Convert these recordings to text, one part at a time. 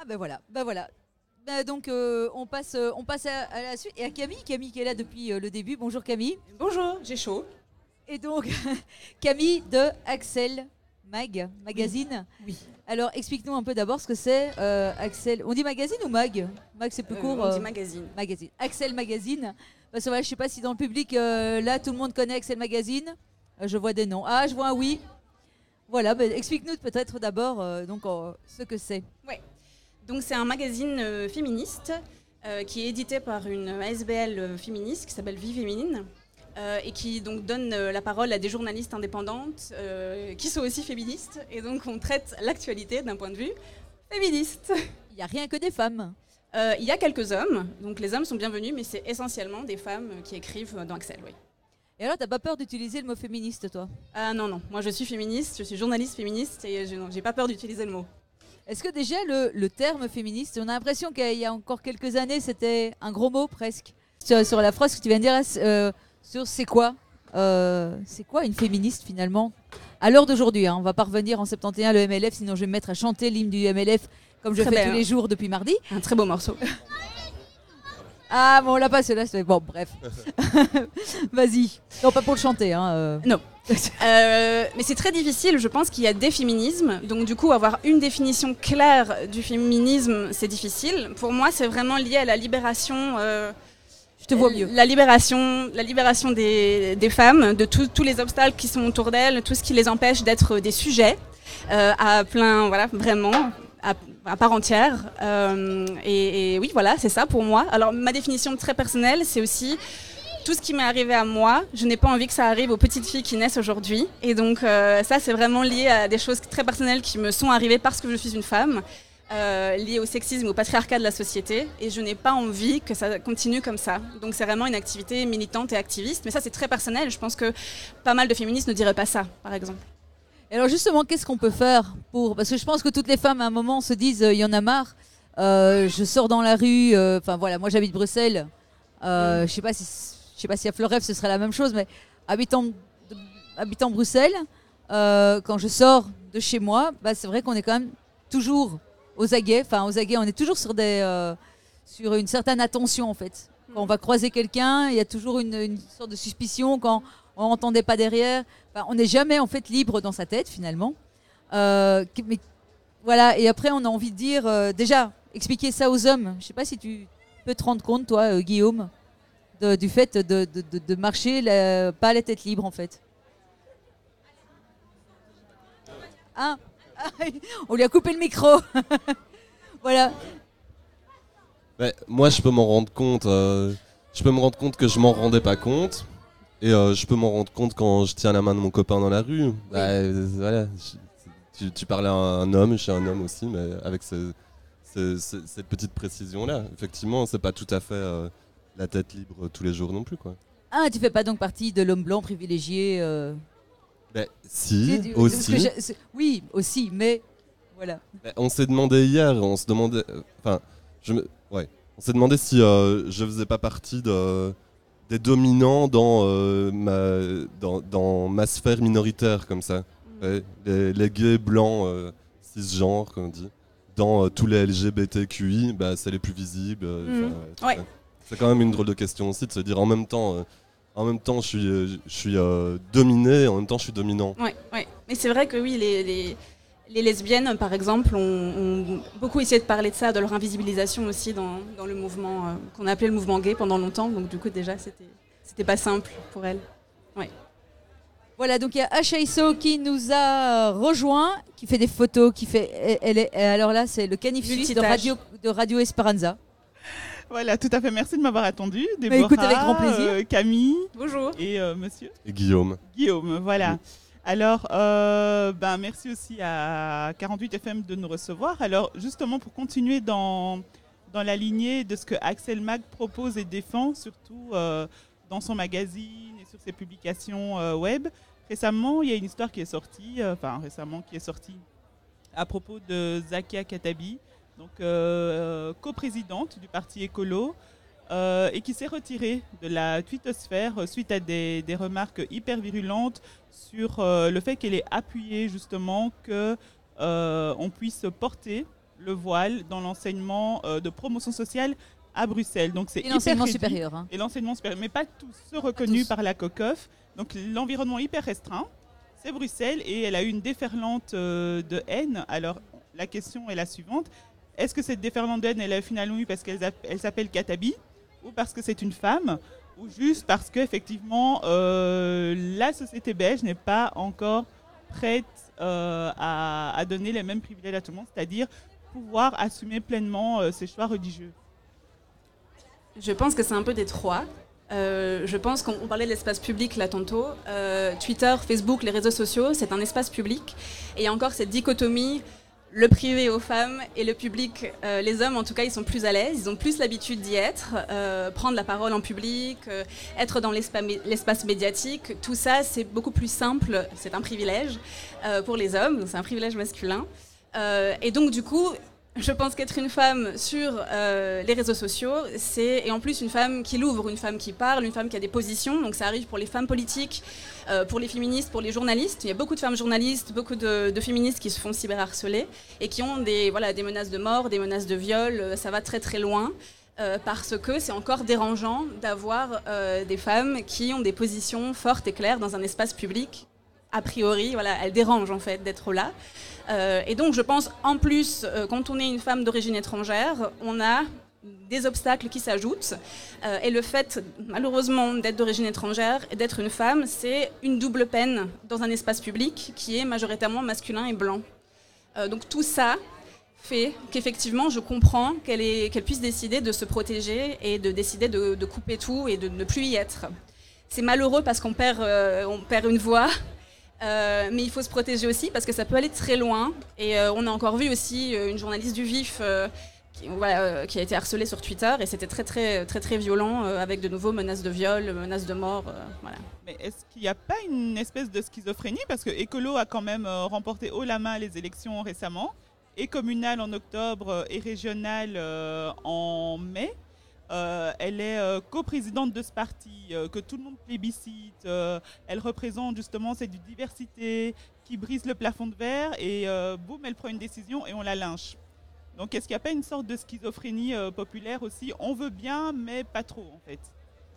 Ben voilà, ben voilà. Donc on passe à la suite et à Camille qui est là depuis le début. Bonjour Camille. Bonjour, j'ai chaud. Et donc Camille de Axel Magazine. Oui. Alors explique-nous un peu d'abord ce que c'est Axel. On dit magazine ou mag? Mag c'est plus court. On dit magazine. Magazine. Axel Magazine. Parce que voilà, je sais pas si dans le public là tout le monde connaît Axel Magazine. Je vois des noms. Ah, je vois un oui. Voilà, explique-nous peut-être d'abord ce que c'est. Ouais. Donc c'est un magazine féministe qui est édité par une ASBL féministe qui s'appelle Vie Féminine et qui donc donne la parole à des journalistes indépendantes qui sont aussi féministes. Et donc on traite l'actualité d'un point de vue féministe. Il n'y a rien que des femmes. Il y a quelques hommes, donc les hommes sont bienvenus, mais c'est essentiellement des femmes qui écrivent dans Axel, oui. Et alors, t'as pas peur d'utiliser le mot féministe, toi? Ah non, moi je suis féministe, je suis journaliste féministe et j'ai pas peur d'utiliser le mot. Est-ce que déjà le terme féministe, on a l'impression qu'il y a encore quelques années, c'était un gros mot presque. Sur la phrase que tu viens de dire, sur c'est quoi une féministe finalement? À l'heure d'aujourd'hui, on va pas revenir en 71 le MLF, sinon je vais me mettre à chanter l'hymne du MLF comme je fais tous les jours depuis mardi. Un très beau morceau. Ah bon, on l'a pas celui-là, bon bref. Vas-y. Non, pas pour le chanter. Non. Mais c'est très difficile, je pense qu'il y a des féminismes, donc du coup avoir une définition claire du féminisme, c'est difficile. Pour moi, c'est vraiment lié à la libération... je te vois mieux. La libération des femmes, de tous les obstacles qui sont autour d'elles, tout ce qui les empêche d'être des sujets à plein, voilà, vraiment... à part entière. Et oui, voilà, c'est ça pour moi. Alors, ma définition très personnelle, c'est aussi tout ce qui m'est arrivé à moi. Je n'ai pas envie que ça arrive aux petites filles qui naissent aujourd'hui. Et donc, ça, c'est vraiment lié à des choses très personnelles qui me sont arrivées parce que je suis une femme, liées au sexisme, au patriarcat de la société. Et je n'ai pas envie que ça continue comme ça. Donc, c'est vraiment une activité militante et activiste. Mais ça, c'est très personnel. Je pense que pas mal de féministes ne diraient pas ça, par exemple. Et alors justement, qu'est-ce qu'on peut faire pour... Parce que je pense que toutes les femmes à un moment se disent il y en a marre, je sors dans la rue, enfin voilà, moi j'habite Bruxelles, je sais pas si à Fleurève ce serait la même chose, mais habitant Bruxelles, quand je sors de chez moi, c'est vrai qu'on est quand même toujours aux aguets, on est toujours sur une certaine attention en fait. Quand on va croiser quelqu'un, il y a toujours une sorte de suspicion quand on n'entendait pas derrière. On n'est jamais en fait libre dans sa tête finalement. Mais voilà, et après on a envie de dire déjà expliquer ça aux hommes. Je sais pas si tu peux te rendre compte toi, Guillaume, du fait de marcher pas la tête libre en fait. Ah, on lui a coupé le micro. Voilà. Moi je peux m'en rendre compte. Je peux me rendre compte que je m'en rendais pas compte. Et je peux m'en rendre compte quand je tiens la main de mon copain dans la rue. Voilà, tu parlais à un homme, je suis un homme aussi, mais avec cette petite précision-là. Effectivement, c'est pas tout à fait la tête libre tous les jours non plus, quoi. Ah, tu fais pas donc partie de l'homme blanc privilégié Si, aussi. Oui, aussi, mais voilà. On s'est demandé hier, on s'est demandé si je faisais pas partie des dominants dans ma sphère minoritaire comme ça. Ouais, les gays blancs cisgenres comme on dit. Dans tous les LGBTQI, c'est les plus visibles. Ouais. C'est quand même une drôle de question aussi de se dire en même temps je suis dominé, en même temps je suis dominant. Ouais. Mais c'est vrai que oui, les lesbiennes, par exemple, ont beaucoup essayé de parler de ça, de leur invisibilisation aussi dans le mouvement qu'on a appelé le mouvement gay pendant longtemps. Donc du coup, déjà, c'était pas simple pour elles. Ouais. Voilà, donc il y a Ashaiso qui nous a rejoint, qui fait des photos, alors là, c'est le canif suisse de Radio Esperanza. Voilà, tout à fait. Merci de m'avoir attendu. Écoute, avec grand plaisir. Camille. Bonjour. Et monsieur. Et Guillaume. Guillaume, voilà. Oui. Alors, merci aussi à 48 FM de nous recevoir. Alors, justement, pour continuer dans la lignée de ce que Axel Mag propose et défend, surtout dans son magazine et sur ses publications web, récemment, il y a une histoire qui est sortie, à propos de Zakia Katabi, donc coprésidente du Parti écolo, et qui s'est retirée de la twittosphère suite à des remarques hyper virulentes sur le fait qu'elle ait appuyé justement qu'on puisse porter le voile dans l'enseignement de promotion sociale à Bruxelles. Donc c'est Et l'enseignement hyper réduit. supérieur. Hein. Et l'enseignement supérieur, mais pas tous ceux reconnus tous. par la COCOF. Donc l'environnement hyper restreint, c'est Bruxelles et elle a eu une déferlante de haine. Alors la question est la suivante. Est-ce que cette déferlante de haine, elle a finalement eu parce qu'elle s'appelle Katabi ou parce que c'est une femme ou juste parce qu'effectivement la société belge n'est pas encore prête à donner les mêmes privilèges à tout le monde, c'est-à-dire pouvoir assumer pleinement ses choix religieux? Je pense que c'est un peu des trois. Je pense qu'on parlait de l'espace public là tantôt. Twitter, Facebook, les réseaux sociaux, c'est un espace public. Et il y a encore cette dichotomie, le privé aux femmes et le public. Les hommes, en tout cas, ils sont plus à l'aise, ils ont plus l'habitude d'y être, prendre la parole en public, être dans l'espace médiatique. Tout ça, c'est beaucoup plus simple, c'est un privilège pour les hommes, c'est un privilège masculin. Et donc, du coup, je pense qu'être une femme sur les réseaux sociaux, et en plus une femme qui l'ouvre, une femme qui parle, une femme qui a des positions. Donc ça arrive pour les femmes politiques, pour les féministes, pour les journalistes. Il y a beaucoup de femmes journalistes, beaucoup de féministes qui se font cyberharceler et qui ont des menaces de mort, des menaces de viol. Ça va très très loin. Parce que c'est encore dérangeant d'avoir des femmes qui ont des positions fortes et claires dans un espace public. A priori, voilà, elles dérangent en fait d'être là. Et donc je pense en plus, quand on est une femme d'origine étrangère, on a des obstacles qui s'ajoutent. Et le fait, malheureusement, d'être d'origine étrangère et d'être une femme, c'est une double peine dans un espace public qui est majoritairement masculin et blanc. Donc tout ça fait qu'effectivement, je comprends qu'elle puisse décider de se protéger et de décider de couper tout et de ne plus y être. C'est malheureux parce qu'on perd une voix. Mais il faut se protéger aussi parce que ça peut aller très loin. Et on a encore vu aussi une journaliste du VIF qui a été harcelée sur Twitter et c'était très très très très violent avec de nouveau menaces de viol, menaces de mort. Voilà. Mais est-ce qu'il n'y a pas une espèce de schizophrénie parce que Écolo a quand même remporté haut la main les élections récemment, et communales en octobre et régionales en mai. Elle est coprésidente de ce parti que tout le monde plébiscite. Elle représente justement cette diversité qui brise le plafond de verre et boum, elle prend une décision et on la lynche. Donc est-ce qu'il n'y a pas une sorte de schizophrénie populaire aussi? On veut bien, mais pas trop en fait.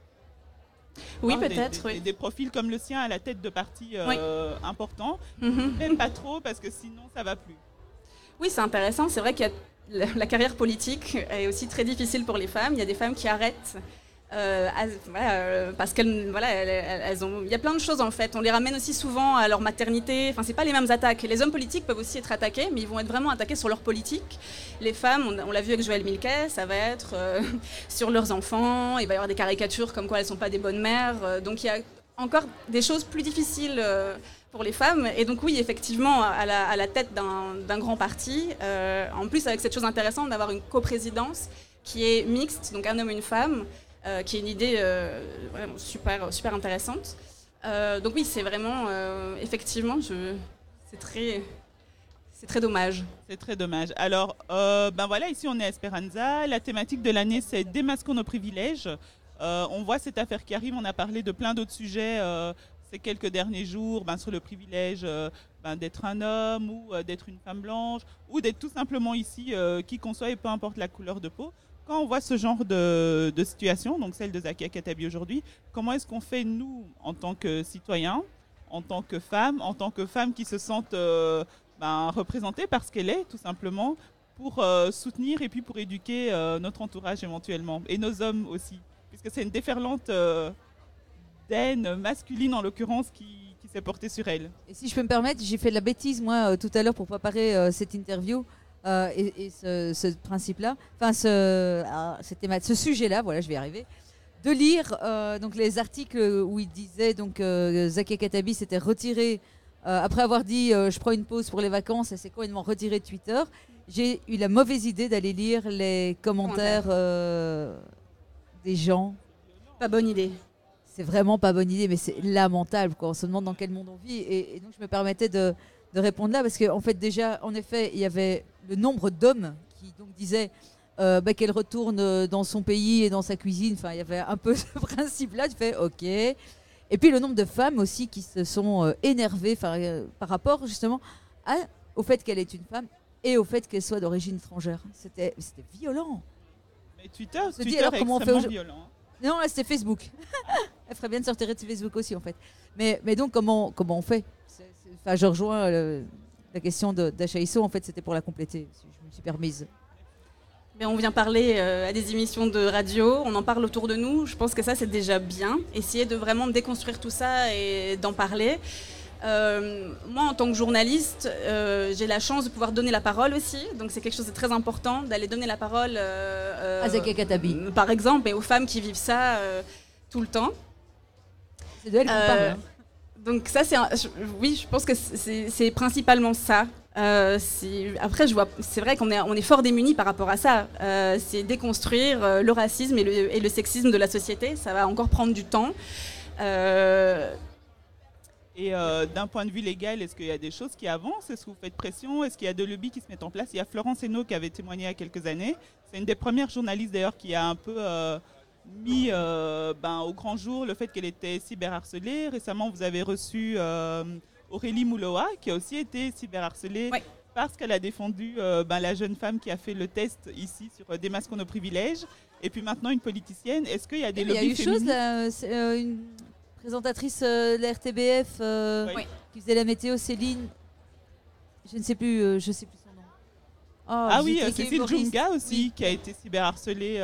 Oui, peut-être. Oui. Des profils comme le sien à la tête de partis importants, Mm-hmm. mais pas trop parce que sinon ça va plus. Oui, c'est intéressant. C'est vrai qu'il y a la carrière politique est aussi très difficile pour les femmes. Il y a des femmes qui arrêtent parce qu'elles ont. Il y a plein de choses en fait. On les ramène aussi souvent à leur maternité. Enfin, c'est pas les mêmes attaques. Les hommes politiques peuvent aussi être attaqués, mais ils vont être vraiment attaqués sur leur politique. Les femmes, on l'a vu avec Joëlle Milquet, ça va être sur leurs enfants. Il va y avoir des caricatures comme quoi elles sont pas des bonnes mères. Donc il y a encore des choses plus difficiles. Pour les femmes. Et donc oui, effectivement, à la tête d'un grand parti, en plus avec cette chose intéressante d'avoir une coprésidence qui est mixte, donc un homme et une femme, qui est une idée vraiment super, super intéressante. Donc oui, c'est vraiment, effectivement, c'est très dommage. C'est très dommage. Alors, voilà, ici on est à Esperanza. La thématique de l'année, c'est Démasquons nos privilèges. On voit cette affaire qui arrive, on a parlé de plein d'autres sujets ces quelques derniers jours sur le privilège d'être un homme ou d'être une femme blanche ou d'être tout simplement ici qui qu'on soit et peu importe la couleur de peau. Quand on voit ce genre de situation, donc celle de Zakia Katabi aujourd'hui, comment est-ce qu'on fait nous en tant que citoyens, en tant que femmes qui se sentent représentées par ce qu'elle est tout simplement pour soutenir et puis pour éduquer notre entourage éventuellement et nos hommes aussi, puisque c'est une déferlante d'haine masculine en l'occurrence qui s'est portée sur elle. Et si je peux me permettre, j'ai fait de la bêtise moi tout à l'heure pour préparer cette interview et ce principe-là, enfin ce sujet-là, voilà, je vais y arriver, de lire donc les articles où il disait donc Zakia Katabi s'était retirée après avoir dit je prends une pause pour les vacances, elle s'est complètement retirée de Twitter. J'ai eu la mauvaise idée d'aller lire les commentaires des gens. Pas bonne idée. C'est vraiment pas bonne idée, mais c'est lamentable, quoi. On se demande dans quel monde on vit. Et donc, je me permettais de répondre là, parce qu'en fait, déjà, en effet, il y avait le nombre d'hommes qui donc disaient qu'elle retourne dans son pays et dans sa cuisine. Enfin, il y avait un peu ce principe-là. Tu fais OK. Et puis, le nombre de femmes aussi qui se sont énervées par rapport, justement, au fait qu'elle est une femme. et au fait qu'elles soient d'origine étrangère. C'était violent. Mais Twitter, Se dit, Twitter alors, est comment on fait extrêmement violent. Non, là, c'était Facebook. Elle ferait bien de se retirer de Facebook aussi, en fait. Mais donc, comment on fait? Enfin, je rejoins la question d'Acha Issou. En fait, c'était pour la compléter. Je me suis permise. Mais on vient parler à des émissions de radio, on en parle autour de nous. Je pense que ça, c'est déjà bien. Essayer de vraiment déconstruire tout ça et d'en parler. Moi, en tant que journaliste, j'ai la chance de pouvoir donner la parole aussi. Donc, c'est quelque chose de très important d'aller donner la parole, à Zakia Katabi, par exemple, et aux femmes qui vivent ça tout le temps. C'est de elle qu'on parle. Hein. Donc ça, oui, je pense que c'est principalement ça. Après, je vois, c'est vrai qu'on est fort démunis par rapport à ça. C'est déconstruire le racisme et le sexisme de la société. Ça va encore prendre du temps. Et d'un point de vue légal, est-ce qu'il y a des choses qui avancent? Est-ce que vous faites pression? Est-ce qu'il y a des lobbies qui se mettent en place? Il y a Florence Hainaut qui avait témoigné il y a quelques années. C'est une des premières journalistes d'ailleurs qui a un peu mis au grand jour le fait qu'elle était cyberharcelée. Récemment, vous avez reçu Aurélie Mouloa qui a aussi été cyberharcelée parce qu'elle a défendu la jeune femme qui a fait le test ici sur démasquons nos privilèges. Et puis maintenant, une politicienne. Est-ce qu'il y a des lobbies féministes? Il y a eu chose, une présentatrice de la RTBF qui faisait la météo, Céline. Je sais plus son nom. Oh, oui, Cécile Djounga aussi, qui a été cyberharcelée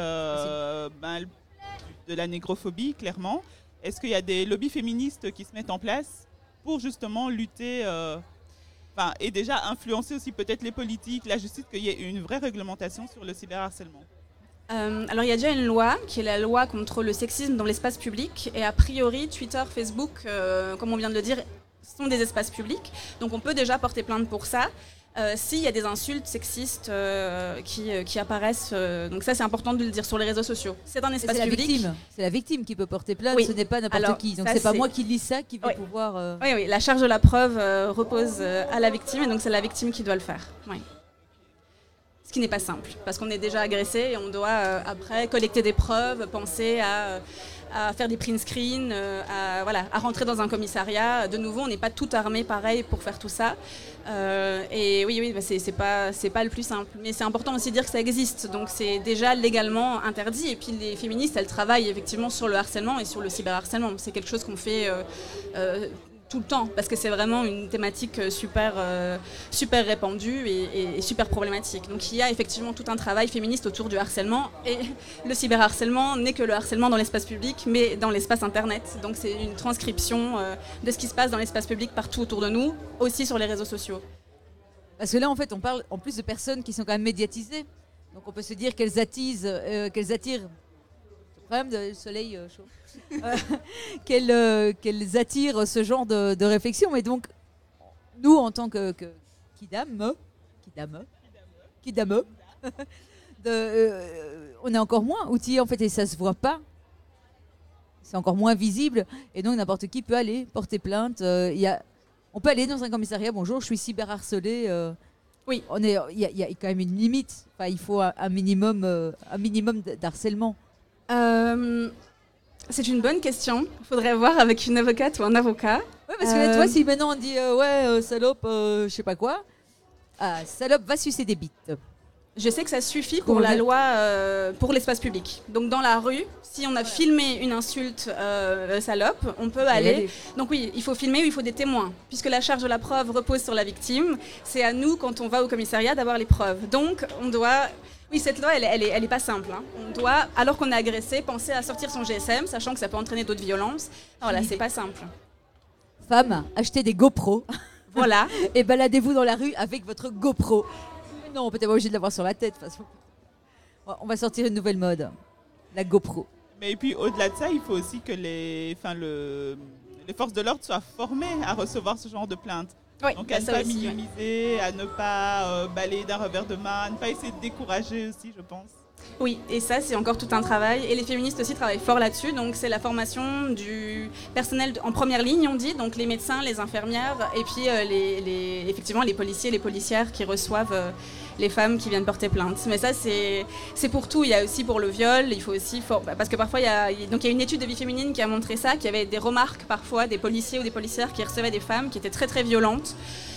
de la négrophobie, clairement. Est-ce qu'il y a des lobbies féministes qui se mettent en place pour justement lutter et déjà influencer aussi peut-être les politiques, la justice, qu'il y ait une vraie réglementation sur le cyberharcèlement? Alors il y a déjà une loi qui est la loi contre le sexisme dans l'espace public et a priori Twitter, Facebook, comme on vient de le dire, sont des espaces publics. Donc on peut déjà porter plainte pour ça. S'il y a des insultes sexistes qui apparaissent, donc ça c'est important de le dire sur les réseaux sociaux. C'est un espace public. C'est la victime qui peut porter plainte, ce n'est pas n'importe qui. Donc c'est pas moi qui lis ça qui va pouvoir... Oui, la charge de la preuve repose à la victime et donc c'est la victime qui doit le faire. Oui. Ce qui n'est pas simple, parce qu'on est déjà agressé et on doit après collecter des preuves, penser à faire des print screens, à rentrer dans un commissariat. De nouveau, on n'est pas tout armé pareil pour faire tout ça. Et oui, c'est pas le plus simple. Mais c'est important aussi de dire que ça existe. Donc c'est déjà légalement interdit. Et puis les féministes, elles travaillent effectivement sur le harcèlement et sur le cyberharcèlement. C'est quelque chose qu'on fait tout le temps, parce que c'est vraiment une thématique super répandue et super problématique. Donc il y a effectivement tout un travail féministe autour du harcèlement, et le cyberharcèlement n'est que le harcèlement dans l'espace public, mais dans l'espace internet. Donc c'est une transcription de ce qui se passe dans l'espace public partout autour de nous, aussi sur les réseaux sociaux. Parce que là, en fait, on parle en plus de personnes qui sont quand même médiatisées. Donc on peut se dire qu'elles attirent... Le soleil chaud. Qu'elles attirent ce genre de réflexion. Mais donc, nous, en tant que Kidam, on est encore moins outillés, en fait, et ça se voit pas. C'est encore moins visible. Et donc, n'importe qui peut aller porter plainte. On peut aller dans un commissariat. Bonjour, je suis cyberharcelé. Oui. Il y a quand même une limite. Enfin, il faut un minimum d'harcèlement. C'est une bonne question. Il faudrait voir avec une avocate ou un avocat. Oui, parce que toi, si maintenant on dit salope, je sais pas quoi, salope va sucer des bites. Je sais que ça suffit pour la loi pour l'espace public. Donc dans la rue, si on a filmé une insulte salope, on peut aller. Donc oui, il faut filmer ou il faut des témoins. Puisque la charge de la preuve repose sur la victime, c'est à nous, quand on va au commissariat, d'avoir les preuves. Donc on doit... Oui, cette loi, elle est pas simple. Hein. On doit, alors qu'on est agressé, penser à sortir son GSM, sachant que ça peut entraîner d'autres violences. Voilà, c'est pas simple. Femmes, achetez des GoPro. Voilà. Et baladez-vous dans la rue avec votre GoPro. Non, peut-être pas obligé de l'avoir sur la tête. De toute façon. On va sortir une nouvelle mode, la GoPro. Mais puis au-delà de ça, il faut aussi que les forces de l'ordre soient formées à recevoir ce genre de plaintes. Oui, donc à ne pas minimiser, à ne pas balayer d'un revers de main, à ne pas essayer de décourager aussi, je pense. Oui, et ça c'est encore tout un travail. Et les féministes aussi travaillent fort là-dessus. Donc c'est la formation du personnel en première ligne, on dit, donc les médecins, les infirmières, et puis effectivement les policiers, les policières qui reçoivent les femmes qui viennent porter plainte. Mais ça c'est pour tout. Il y a aussi pour le viol, il faut aussi parce que parfois il y a une étude de vie féminine qui a montré ça, qu'il y avait des remarques parfois des policiers ou des policières qui recevaient des femmes qui étaient très très violentes.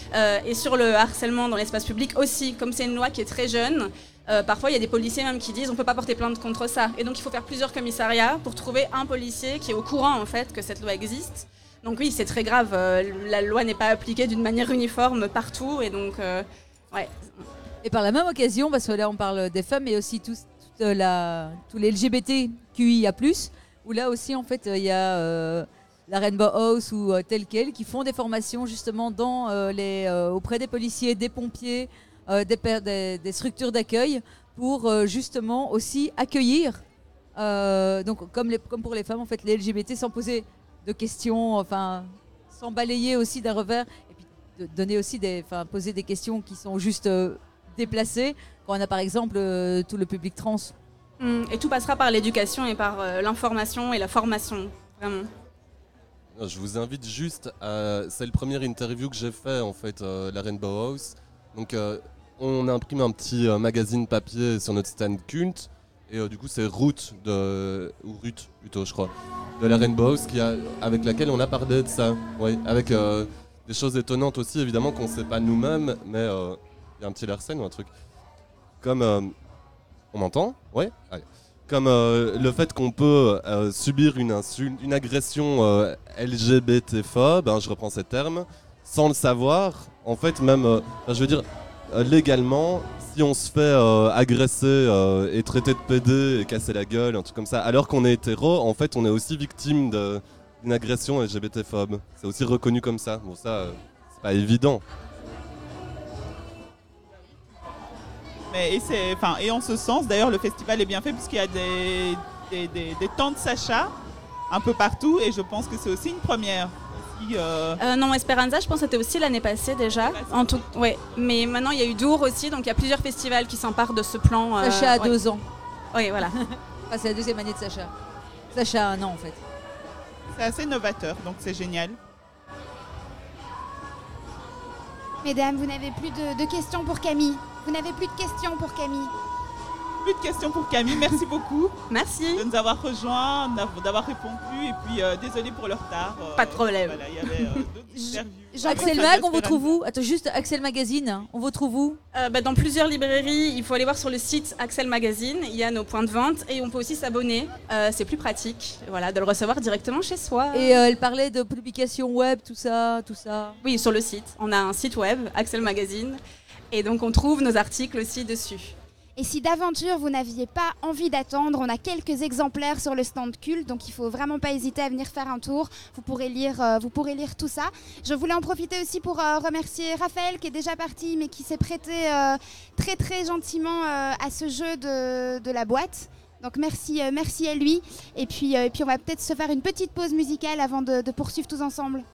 Et sur le harcèlement dans l'espace public aussi, comme c'est une loi qui est très jeune, parfois il y a des policiers même qui disent on peut pas porter plainte contre ça. Et donc il faut faire plusieurs commissariats pour trouver un policier qui est au courant en fait que cette loi existe. Donc oui, c'est très grave, la loi n'est pas appliquée d'une manière uniforme partout et donc ouais. Et par la même occasion, parce que là on parle des femmes, mais aussi tous les LGBTQIA+, où là aussi en fait il y a la Rainbow House ou tel quel qui font des formations justement auprès des policiers, des pompiers, des structures d'accueil pour justement aussi accueillir, donc comme pour les femmes en fait, les LGBT sans poser de questions, enfin sans balayer aussi d'un revers, et puis de donner aussi poser des questions qui sont juste déplacées quand on a par exemple tout le public trans. Et tout passera par l'éducation et par l'information et la formation, vraiment. Je vous invite juste c'est le premier interview que j'ai fait en fait, la Rainbow House. Donc on imprime un petit magazine papier sur notre stand culte. Et du coup c'est Ruth plutôt je crois, de la Rainbow House avec laquelle on a parlé de ça. Ouais, avec des choses étonnantes aussi évidemment qu'on ne sait pas nous-mêmes, mais il y a un petit Larsen ou un truc. Comme on m'entend ? Ouais. Allez. Comme le fait qu'on peut subir une agression LGBT-phobe, je reprends ces termes, sans le savoir. En fait, même, je veux dire, légalement, si on se fait agresser et traiter de PD et casser la gueule, un truc comme ça, alors qu'on est hétéro, en fait, on est aussi victime d'une agression LGBT-phobe. C'est aussi reconnu comme ça. Bon, ça, c'est pas évident. Et en ce sens, d'ailleurs, le festival est bien fait puisqu'il y a des temps de Sacha un peu partout et je pense que c'est aussi une première. Non, Esperanza, je pense que c'était aussi l'année passée déjà. Ouais. Mais maintenant, il y a eu Dour aussi, donc il y a plusieurs festivals qui s'emparent de ce plan. Sacha a 2 ans. Oui, voilà. C'est la deuxième année de Sacha. Sacha a 1 an en fait. C'est assez novateur, donc c'est génial. Mesdames, vous n'avez plus de questions pour Camille. Vous n'avez plus de questions pour Camille. Plus de questions pour Camille, merci beaucoup. Merci. De nous avoir rejoints, d'avoir répondu et puis désolé pour le retard. Pas de problème. Voilà, il y avait d'autres interviews. Axel Mag, on vous trouve où ? Attends, juste Axel Magazine, on vous trouve où ? Dans plusieurs librairies, il faut aller voir sur le site Axel Magazine, il y a nos points de vente et on peut aussi s'abonner. C'est plus pratique de le recevoir directement chez soi. Et elle parlait de publications web, tout ça. Oui, sur le site. On a un site web, Axel Magazine, et donc on trouve nos articles aussi dessus. Et si d'aventure vous n'aviez pas envie d'attendre, on a quelques exemplaires sur le stand Culte, donc il ne faut vraiment pas hésiter à venir faire un tour. Vous pourrez lire tout ça. Je voulais en profiter aussi pour remercier Raphaël qui est déjà parti, mais qui s'est prêté très très gentiment à ce jeu de la boîte. Donc merci à lui. Et puis on va peut-être se faire une petite pause musicale avant de poursuivre tous ensemble.